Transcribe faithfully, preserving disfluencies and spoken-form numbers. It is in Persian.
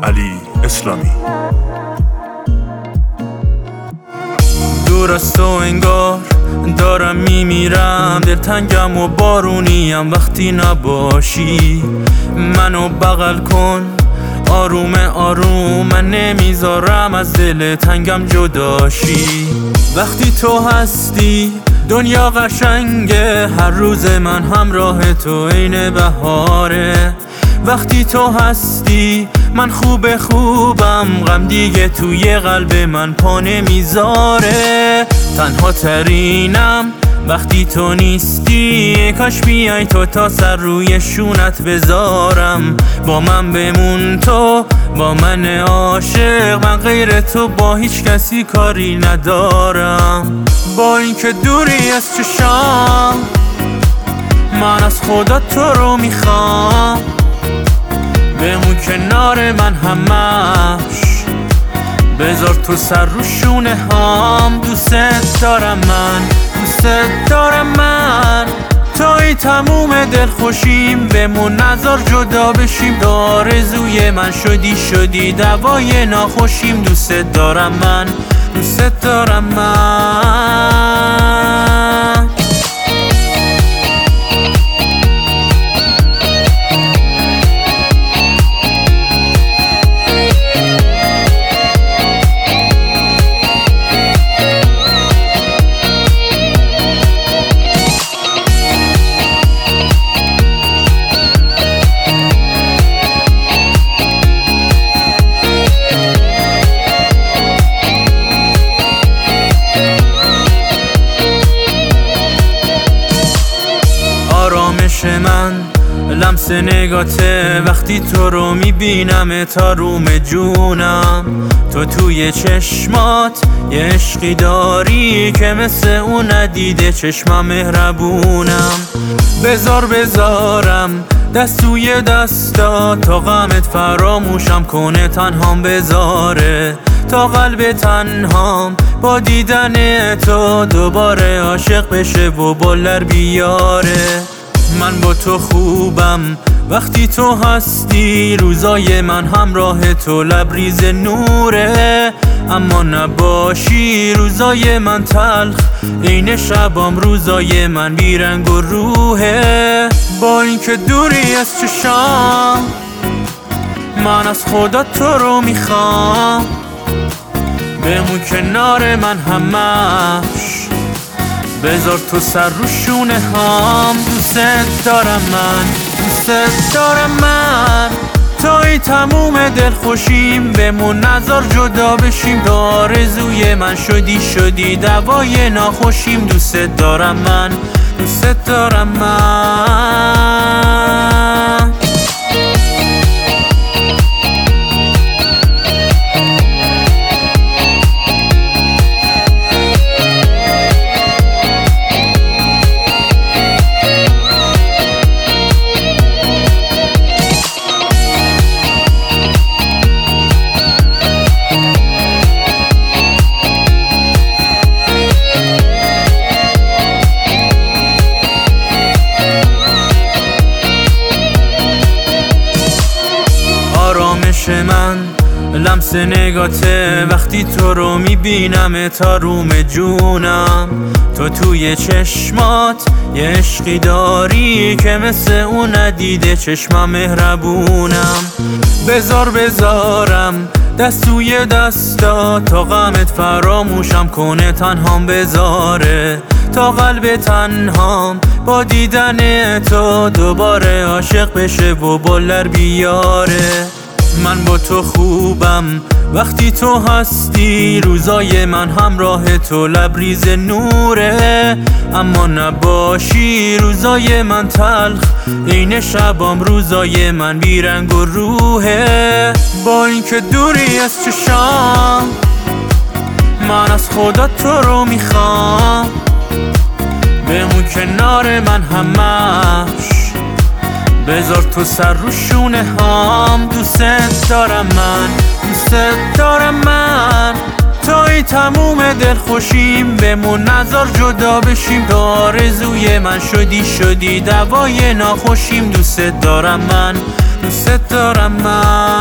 علی اسلامی. دور از تو انگار دارم میمیرم، دلتنگم و بارونیم وقتی نباشی. منو بغل کن آروم آروم، من نمیذارم از دل تنگم جداشی. وقتی تو هستی دنیا قشنگه، هر روز من همراه تو عین بهاره. وقتی تو هستی من خوب خوبم، غم دیگه توی قلب من پا نمیذاره. تنها ترینم وقتی تو نیستی، کاش بیای تو تا سر روی شونت بذارم. با من بمون تو با من عاشق، من غیر تو با هیچ کسی کاری ندارم. با اینکه دوری از چشام من از خدا تو رو میخوام، بمون کنار من همش، بذار تو سر رو شونه هام. دوست دارم من دوست دارم من، توی تموم دل خوشیم، بمون نذار جدا بشیم. تو آرزوی من شدی شدی دوای ناخوشیم. دوست دارم من دوست دارم من. آرامش من لمس نگاته، وقتی تو رو میبینم تا روم جونم. تو توی چشمات یه عشقی داری که مثل اون ندیده چشمم مهربونم. بذار بذارم دست توی دستا، تا غمت فراموشم کنه تنهام بذاره. تا قلب تنهام با دیدن تو دوباره عاشق بشه و بلر بیاره. من با تو خوبم وقتی تو هستی، روزای من همراه تو لبریز نوره. اما نباشی روزای من تلخ، عین شبام روزای من بیرنگ و روحه. با اینکه دوری از چشام من از خدا تو رو میخوام، بمون کنار من همش، بذار تو سر رو شونه هام. دوست دارم من دوست دارم من، توی تموم دل خوشیم، بمون نذار جدا بشیم. تو آرزوی من شدی شدی دوای ناخوشیم. دوست دارم من دوست دارم من. آرامش من لمس نگاته، وقتی تو رو میبینم تا روم جونم. تو توی چشمات یه عشقی داری که مثل اون ندیده چشمم مهربونم. بذار بذارم دست توی دستا، تا غمت فراموشم کنه تنهام بذاره. تا قلب تنهام با دیدن تو دوباره عاشق بشه و بلر بیاره. من با تو خوبم وقتی تو هستی، روزای من همراه تو لبریز نوره. اما نباشی روزای من تلخ، عین شبام روزای من بیرنگ و روحه. با اینکه دوری از چشام من از خدا تو رو میخوام، بمون کنار من همش، بذار تو سر رو شونه هام. دوست دارم من دوست دارم من، توی تموم دل خوشیم، بمون نذار جدا بشیم. تو آرزوی من شدی شدی دوای ناخوشیم. دوست دارم من دوست دارم من.